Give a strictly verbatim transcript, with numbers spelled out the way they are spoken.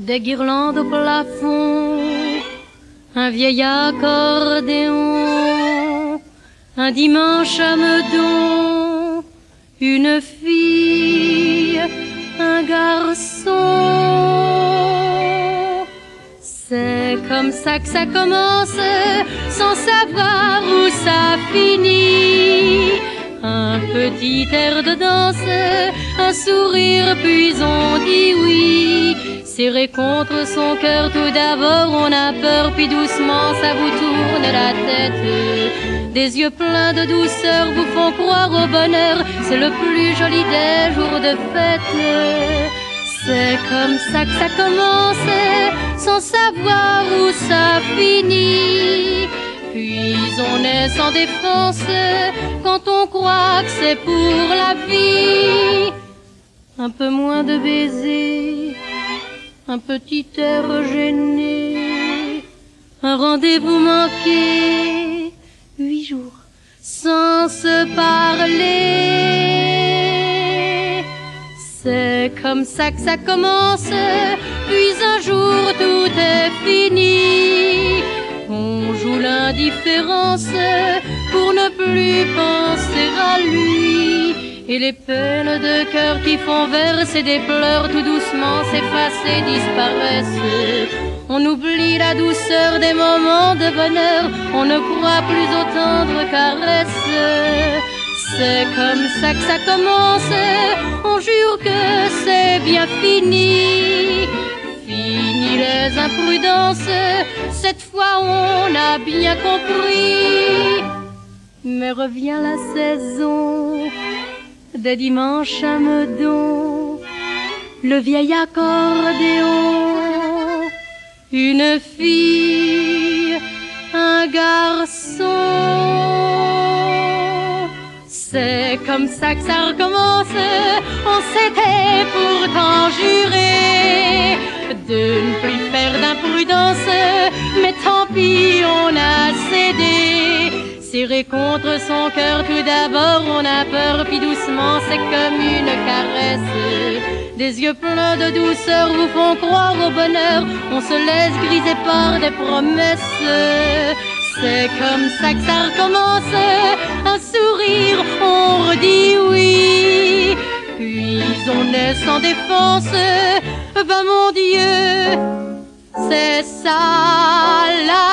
Des guirlandes au plafond, un vieil accordéon, un dimanche à Meudon, une fille, un garçon. C'est comme ça que ça commence, sans savoir où ça finit. Un petit air de danse, un sourire, puis on dit oui. Serré contre son cœur, tout d'abord on a peur, puis doucement ça vous tourne la tête. Des yeux pleins de douceur vous font croire au bonheur, c'est le plus joli des jours de fête. C'est comme ça que ça commence, sans savoir où ça finit. Puis on est sans défense quand on croit que c'est pour la vie. Un peu moins de baisers, un petit air gêné, un rendez-vous manqué, huit jours sans se parler. C'est comme ça que ça commence, puis un jour tout est fini. On joue l'indifférence pour ne plus penser à lui. Et les peines de cœur qui font verser des pleurs tout doucement s'effacent et disparaissent. On oublie la douceur des moments de bonheur, on ne croit plus aux tendres caresses. C'est comme ça que ça commence, on jure que c'est bien fini. Fini les imprudences, cette fois on a bien compris. Mais revient la saison des dimanches à Meudon, le vieil accordéon, une fille, un garçon. C'est comme ça que ça recommence, on s'était pourtant juré de ne plus faire d'imprudence, mais tant pis on a cédé. Serré contre son cœur, tout d'abord on a peur, puis doucement c'est comme une caresse. Des yeux pleins de douceur vous font croire au bonheur, on se laisse griser par des promesses. C'est comme ça que ça recommence, un sourire, on redit oui. Puis on est sans défense, ben mon Dieu, c'est ça la